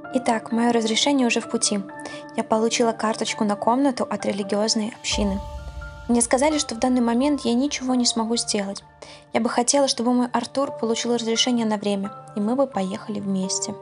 Итак, мое разрешение уже в пути. Я получила карточку на комнату от религиозной общины. Мне сказали, что в данный момент я ничего не смогу сделать. Я бы хотела, чтобы мой Артур получил разрешение на время, и мы бы поехали вместе.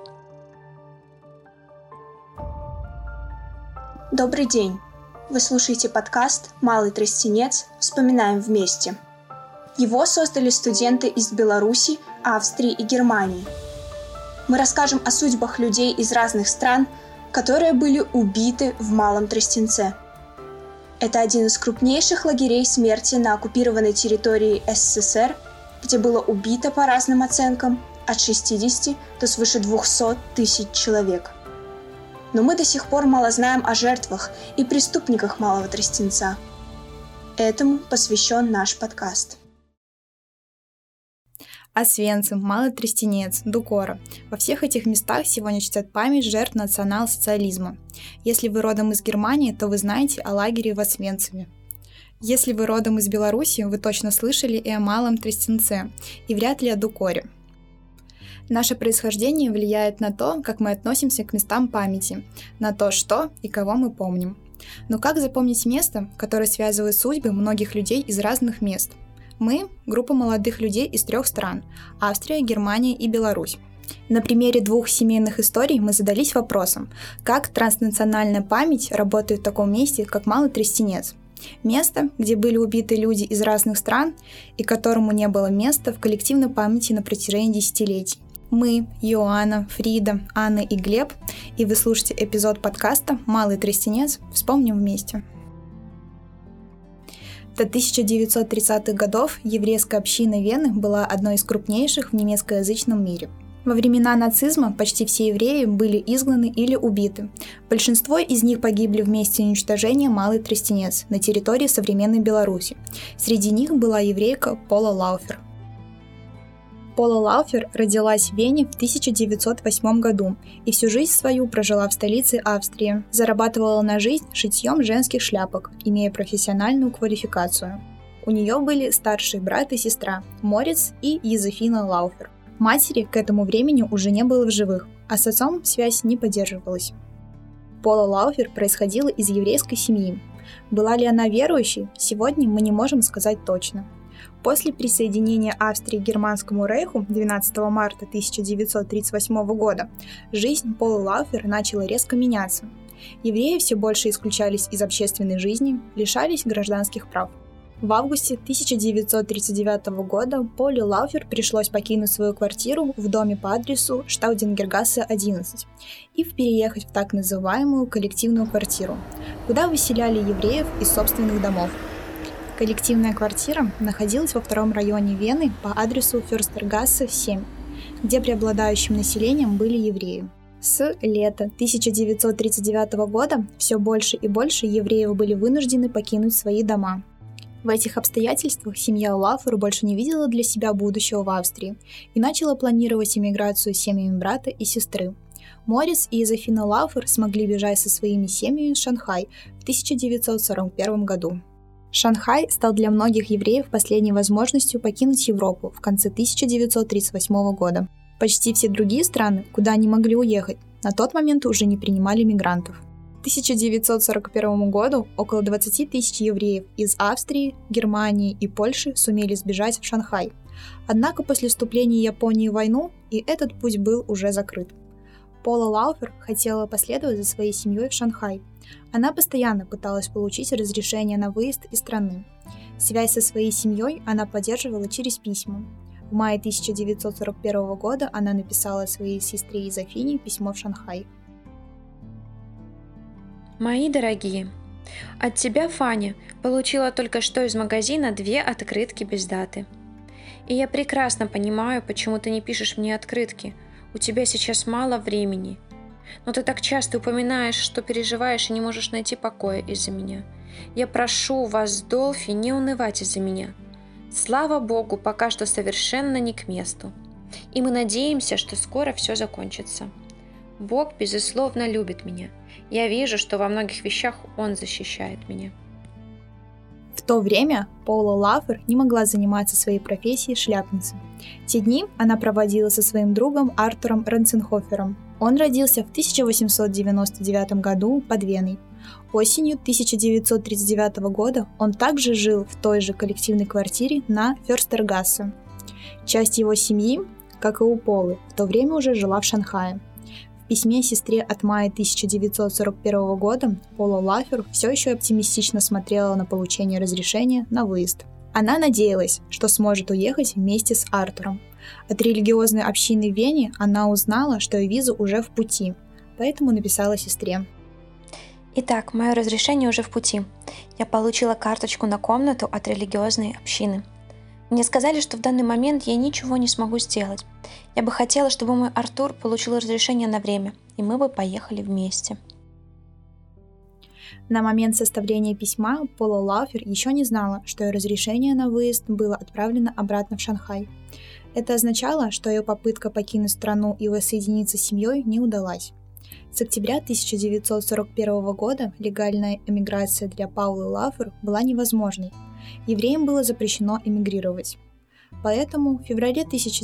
Добрый день! Вы слушаете подкаст «Малый Тростенец. Вспоминаем вместе». Его создали студенты из Беларуси, Австрии и Германии. Мы расскажем о судьбах людей из разных стран, которые были убиты в Малом Тростенце. Это один из крупнейших лагерей смерти на оккупированной территории СССР, где было убито, по разным оценкам, от 60 до свыше 200 тысяч человек. Но мы до сих пор мало знаем о жертвах и преступниках Малого Тростенца. Этому посвящен наш подкаст. Освенцим, Малый Тростенец, Дукора. Во всех этих местах сегодня чтят память жертв национал-социализма. Если вы родом из Германии, то вы знаете о лагере в Освенциме. Если вы родом из Беларуси, вы точно слышали и о Малом Тростенце, и вряд ли о Дукоре. Наше происхождение влияет на то, как мы относимся к местам памяти, на то, что и кого мы помним. Но как запомнить место, которое связывает судьбы многих людей из разных мест? Мы – группа молодых людей из 3 стран – Австрия, Германия и Беларусь. На примере 2 семейных историй мы задались вопросом, как транснациональная память работает в таком месте, как Малый Тростенец. Место, где были убиты люди из разных стран и которому не было места в коллективной памяти на протяжении десятилетий. Мы, Иоанна, Фрида, Анна и Глеб, и вы слушаете эпизод подкаста «Малый Тростенец. Вспомним вместе». До 1930-х годов еврейская община Вены была одной из крупнейших в немецкоязычном мире. Во времена нацизма почти все евреи были изгнаны или убиты. Большинство из них погибли в месте уничтожения Малый Тростенец на территории современной Беларуси. Среди них была еврейка Пола Лауфер. Пола Лауфер родилась в Вене в 1908 году и всю жизнь свою прожила в столице Австрии. Зарабатывала на жизнь шитьем женских шляпок, имея профессиональную квалификацию. У нее были старший брат и сестра Мориц и Йозефина Лауфер. Матери к этому времени уже не было в живых, а с отцом связь не поддерживалась. Пола Лауфер происходила из еврейской семьи. Была ли она верующей, сегодня мы не можем сказать точно. После присоединения Австрии к Германскому рейху 12 марта 1938 года жизнь Полы Лауфер начала резко меняться. Евреи все больше исключались из общественной жизни, лишались гражданских прав. В августе 1939 года Поле Лауфер пришлось покинуть свою квартиру в доме по адресу Штаудингергассе 11 и переехать в так называемую коллективную квартиру, куда выселяли евреев из собственных домов. Коллективная квартира находилась во 2 районе Вены по адресу Фюрстергассе 7, где преобладающим населением были евреи. С лета 1939 года все больше и больше евреев были вынуждены покинуть свои дома. В этих обстоятельствах семья Лауфер больше не видела для себя будущего в Австрии и начала планировать эмиграцию с семьями брата и сестры. Мориц и Йозефина Лауфер смогли бежать со своими семьями в Шанхай в 1941 году. Шанхай стал для многих евреев последней возможностью покинуть Европу в конце 1938 года. Почти все другие страны, куда они могли уехать, на тот момент уже не принимали мигрантов. К 1941 году около 20 тысяч евреев из Австрии, Германии и Польши сумели сбежать в Шанхай. Однако после вступления Японии в войну и этот путь был уже закрыт. Пола Лауфер хотела последовать за своей семьей в Шанхай. Она постоянно пыталась получить разрешение на выезд из страны. Связь со своей семьей она поддерживала через письма. В мае 1941 года она написала своей сестре Йозефине письмо в Шанхай. Мои дорогие, от тебя, Фаня, получила только что из магазина 2 открытки без даты. И я прекрасно понимаю, почему ты не пишешь мне открытки. У тебя сейчас мало времени. Но ты так часто упоминаешь, что переживаешь и не можешь найти покоя из-за меня. Я прошу вас, Долфи, не унывать из-за меня. Слава Богу, пока что совершенно не к месту. И мы надеемся, что скоро все закончится. Бог, безусловно, любит меня. Я вижу, что во многих вещах Он защищает меня. В то время Пола Лауфер не могла заниматься своей профессией шляпницы. Те дни она проводила со своим другом Артуром Ранценхофером. Он родился в 1899 году под Веной. Осенью 1939 года он также жил в той же коллективной квартире на Фёрстергассе. Часть его семьи, как и у Полы, в то время уже жила в Шанхае. В письме сестре от мая 1941 года Пола Лафер все еще оптимистично смотрела на получение разрешения на выезд. Она надеялась, что сможет уехать вместе с Артуром. От религиозной общины в Вене она узнала, что ее виза уже в пути, поэтому написала сестре. Итак, мое разрешение уже в пути. Я получила карточку на комнату от религиозной общины. Мне сказали, что в данный момент я ничего не смогу сделать. Я бы хотела, чтобы мой Артур получил разрешение на время, и мы бы поехали вместе. На момент составления письма Пола Лафер еще не знала, что ее разрешение на выезд было отправлено обратно в Шанхай. Это означало, что ее попытка покинуть страну и воссоединиться с семьей не удалась. С октября 1941 года легальная эмиграция для Паулы Лафер была невозможной. Евреям было запрещено эмигрировать. Поэтому в феврале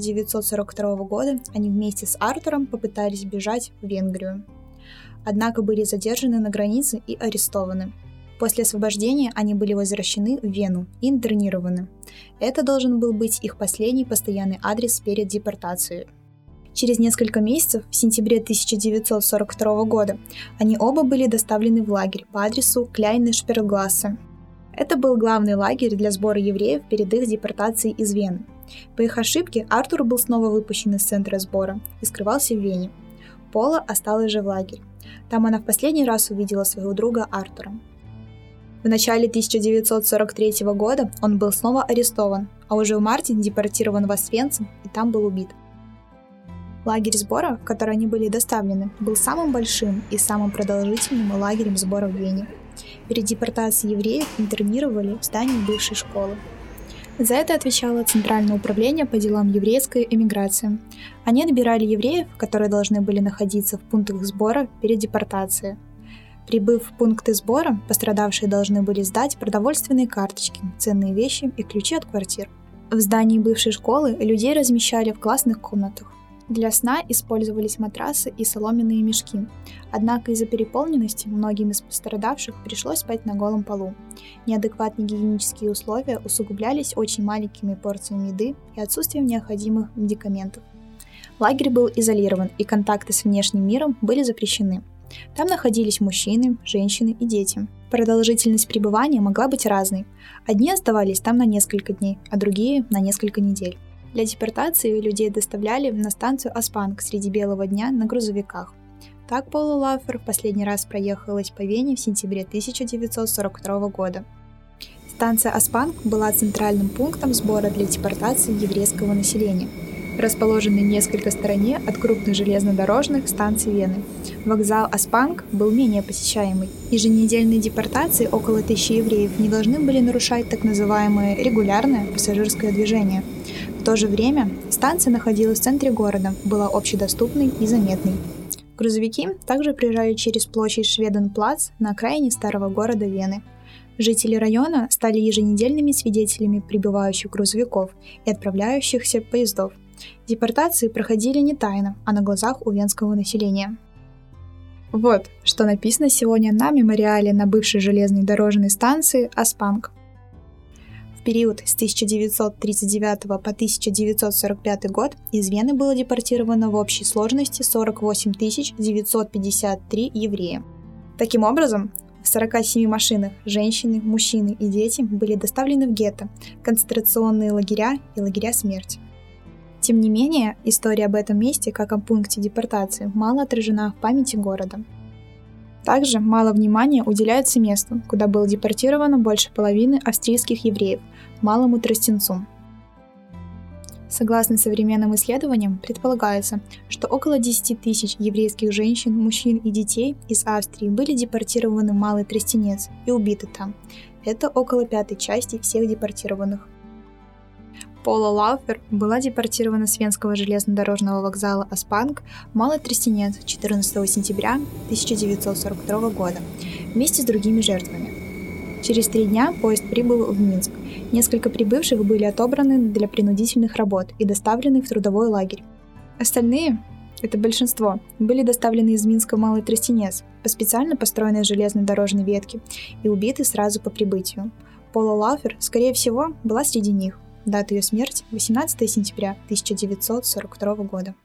1942 года они вместе с Артуром попытались бежать в Венгрию. Однако были задержаны на границе и арестованы. После освобождения они были возвращены в Вену и интернированы. Это должен был быть их последний постоянный адрес перед депортацией. Через несколько месяцев, в сентябре 1942 года, они оба были доставлены в лагерь по адресу Кляйне Шперлглассе. Это был главный лагерь для сбора евреев перед их депортацией из Вены. По их ошибке Артур был снова выпущен из центра сбора и скрывался в Вене. Пола осталась же в лагере. Там она в последний раз увидела своего друга Артура. В начале 1943 года он был снова арестован, а уже в марте депортирован в Освенцим и там был убит. Лагерь сбора, в который они были доставлены, был самым большим и самым продолжительным лагерем сбора в Вене. Перед депортацией евреев интернировали в здании бывшей школы. За это отвечало Центральное управление по делам еврейской эмиграции. Они отбирали евреев, которые должны были находиться в пунктах сбора перед депортацией. Прибыв в пункты сбора, пострадавшие должны были сдать продовольственные карточки, ценные вещи и ключи от квартир. В здании бывшей школы людей размещали в классных комнатах. Для сна использовались матрасы и соломенные мешки. Однако из-за переполненности многим из пострадавших пришлось спать на голом полу. Неадекватные гигиенические условия усугублялись очень маленькими порциями еды и отсутствием необходимых медикаментов. Лагерь был изолирован, и контакты с внешним миром были запрещены. Там находились мужчины, женщины и дети. Продолжительность пребывания могла быть разной. Одни оставались там на несколько дней, а другие – на несколько недель. Для депортации людей доставляли на станцию Аспанг среди белого дня на грузовиках. Так Пола Лафер в последний раз проехалась по Вене в сентябре 1942 года. Станция Аспанг была центральным пунктом сбора для депортации еврейского населения, расположенный несколько в стороне от крупных железнодорожных станций Вены. Вокзал Аспанг был менее посещаемый. Еженедельные депортации около 1000 евреев не должны были нарушать так называемое регулярное пассажирское движение. В то же время станция находилась в центре города, была общедоступной и заметной. Грузовики также приезжали через площадь Шведенплац на окраине старого города Вены. Жители района стали еженедельными свидетелями прибывающих грузовиков и отправляющихся поездов. Депортации проходили не тайно, а на глазах у венского населения. Вот, что написано сегодня на мемориале на бывшей железной дорожной станции Аспанг. В период с 1939 по 1945 год из Вены было депортировано в общей сложности 48 953 еврея. Таким образом, в 47 машинах женщины, мужчины и дети были доставлены в гетто, концентрационные лагеря и лагеря смерти. Тем не менее, история об этом месте, как о пункте депортации, мало отражена в памяти города. Также мало внимания уделяется месту, куда было депортировано больше половины австрийских евреев, Малому Тростенцу. Согласно современным исследованиям, предполагается, что около 10 тысяч еврейских женщин, мужчин и детей из Австрии были депортированы в Малый Тростенец и убиты там. Это около 1/5 части всех депортированных. Пола Лафер была депортирована с Венского железнодорожного вокзала Аспанг в Малый Тростенец 14 сентября 1942 года вместе с другими жертвами. Через 3 дня поезд прибыл в Минск. Несколько прибывших были отобраны для принудительных работ и доставлены в трудовой лагерь. Остальные, это большинство, были доставлены из Минска в Малый Тростенец по специально построенной железной дорожной ветке и убиты сразу по прибытию. Пола Лауфер, скорее всего, была среди них. Дата ее смерти – 18 сентября 1942 года.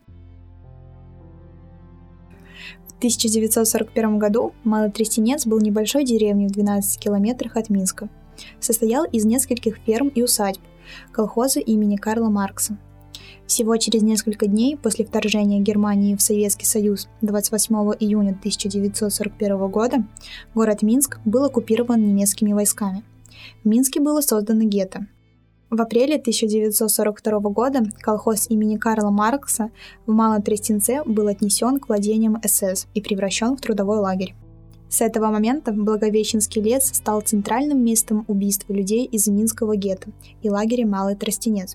В 1941 году Малый Тростенец был небольшой деревней в 12 километрах от Минска. Состоял из нескольких ферм и усадьб, колхоза имени Карла Маркса. Всего через несколько дней после вторжения Германии в Советский Союз 28 июня 1941 года город Минск был оккупирован немецкими войсками. В Минске было создано гетто. В апреле 1942 года колхоз имени Карла Маркса в Малом Тростенце был отнесен к владениям СС и превращен в трудовой лагерь. С этого момента Благовещенский лес стал центральным местом убийства людей из Минского гетто и лагеря Малый Тростенец.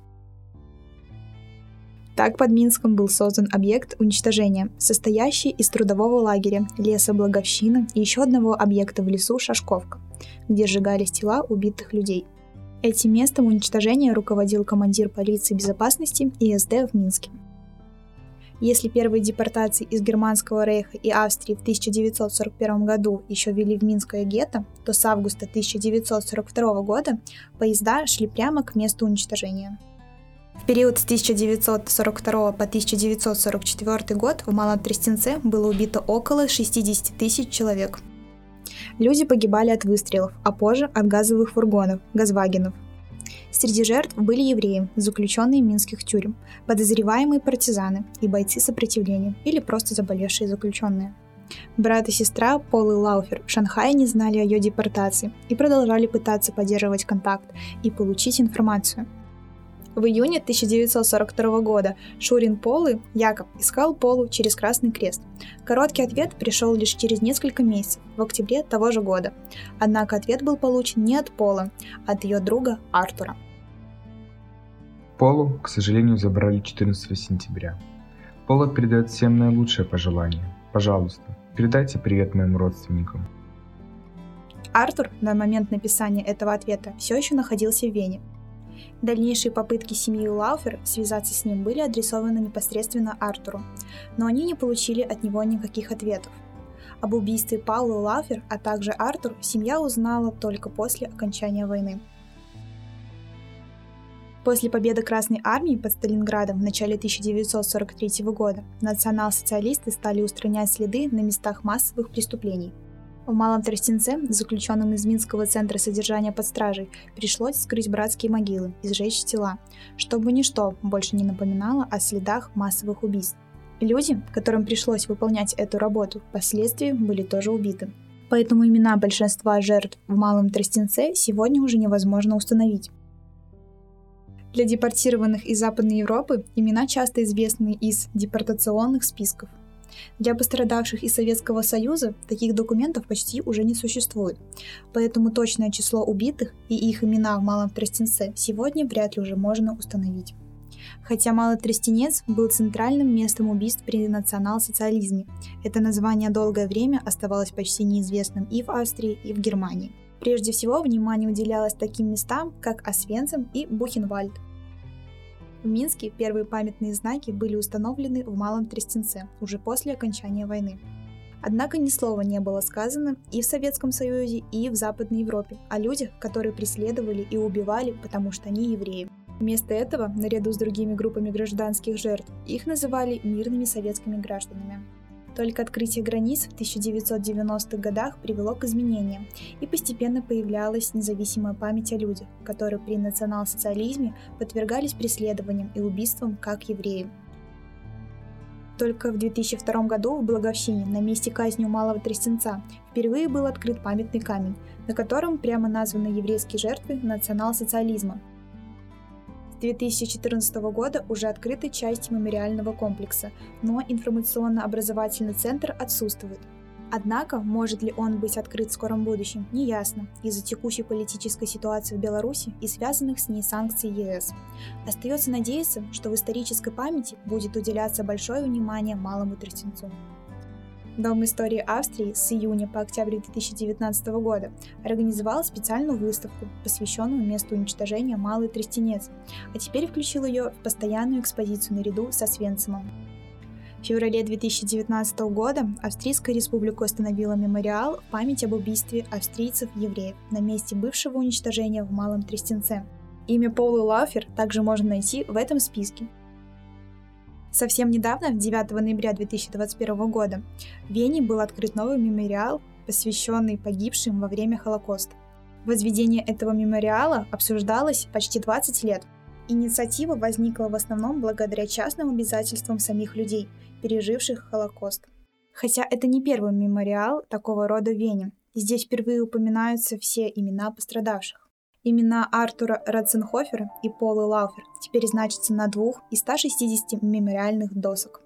Так под Минском был создан объект уничтожения, состоящий из трудового лагеря, леса Благовщина и еще одного объекта в лесу Шашковка, где сжигались тела убитых людей. Этим местом уничтожения руководил командир полиции безопасности ИСД в Минске. Если первые депортации из Германского рейха и Австрии в 1941 году еще вели в Минское гетто, то с августа 1942 года поезда шли прямо к месту уничтожения. В период с 1942 по 1944 год в Малом Тростенце было убито около 60 тысяч человек. Люди погибали от выстрелов, а позже от газовых фургонов, газвагенов. Среди жертв были евреи, заключенные минских тюрем, подозреваемые партизаны и бойцы сопротивления или просто заболевшие заключенные. Брат и сестра Полы Лауфер в Шанхае не знали о ее депортации и продолжали пытаться поддерживать контакт и получить информацию. В июне 1942 года Шурин Полы, Яков, искал Полу через Красный Крест. Короткий ответ пришел лишь через несколько месяцев, в октябре того же года. Однако ответ был получен не от Полы, а от ее друга Артура. Полу, к сожалению, забрали 14 сентября. Пола передает всем наилучшие пожелания. Пожалуйста, передайте привет моим родственникам. Артур на момент написания этого ответа все еще находился в Вене. Дальнейшие попытки семьи Лауфер связаться с ним были адресованы непосредственно Артуру, но они не получили от него никаких ответов. Об убийстве Паулы Лауфер, а также Артур, семья узнала только после окончания войны. После победы Красной Армии под Сталинградом в начале 1943 года национал-социалисты стали устранять следы на местах массовых преступлений. В Малом Тростенце, заключенным из Минского центра содержания под стражей, пришлось вскрыть братские могилы и сжечь тела, чтобы ничто больше не напоминало о следах массовых убийств. Люди, которым пришлось выполнять эту работу, впоследствии были тоже убиты. Поэтому имена большинства жертв в Малом Тростенце сегодня уже невозможно установить. Для депортированных из Западной Европы имена часто известны из депортационных списков. Для пострадавших из Советского Союза таких документов почти уже не существует, поэтому точное число убитых и их имена в Малом Тростенце сегодня вряд ли уже можно установить. Хотя Малый Тростенец был центральным местом убийств при национал-социализме, это название долгое время оставалось почти неизвестным и в Австрии, и в Германии. Прежде всего, внимание уделялось таким местам, как Освенцим и Бухенвальд. В Минске первые памятные знаки были установлены в Малом Тростенце уже после окончания войны. Однако ни слова не было сказано и в Советском Союзе, и в Западной Европе о людях, которые преследовали и убивали, потому что они евреи. Вместо этого, наряду с другими группами гражданских жертв, их называли мирными советскими гражданами. Только открытие границ в 1990-х годах привело к изменениям, и постепенно появлялась независимая память о людях, которые при национал-социализме подвергались преследованиям и убийствам как евреи. Только в 2002 году в Благовщине, на месте казни у Малого Тростенца, впервые был открыт памятный камень, на котором прямо названы еврейские жертвы национал-социализма. С 2014 года уже открыта часть мемориального комплекса, но информационно-образовательный центр отсутствует. Однако, может ли он быть открыт в скором будущем, неясно из-за текущей политической ситуации в Беларуси и связанных с ней санкций ЕС. Остается надеяться, что в исторической памяти будет уделяться большое внимание Малому Тростенцу. Дом истории Австрии с июня по октябрь 2019 года организовал специальную выставку, посвященную месту уничтожения Малый Тростенец, а теперь включил ее в постоянную экспозицию наряду со Освенцимом. В феврале 2019 года Австрийская республика установила мемориал в память об убийстве австрийцев-евреев на месте бывшего уничтожения в Малом Тростенце. Имя Полы Лауфер также можно найти в этом списке. Совсем недавно, 9 ноября 2021 года, в Вене был открыт новый мемориал, посвященный погибшим во время Холокоста. Возведение этого мемориала обсуждалось почти 20 лет. Инициатива возникла в основном благодаря частным обязательствам самих людей, переживших Холокост. Хотя это не первый мемориал такого рода в Вене. Здесь впервые упоминаются все имена пострадавших. Имена Артура Ратценхофера и Полы Лауфер теперь значатся на 2 из 160 мемориальных досок.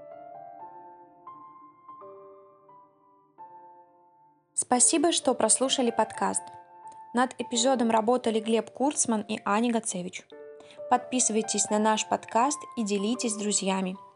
Спасибо, что прослушали подкаст. Над эпизодом работали Глеб Курцман и Аня Гацевич. Подписывайтесь на наш подкаст и делитесь с друзьями.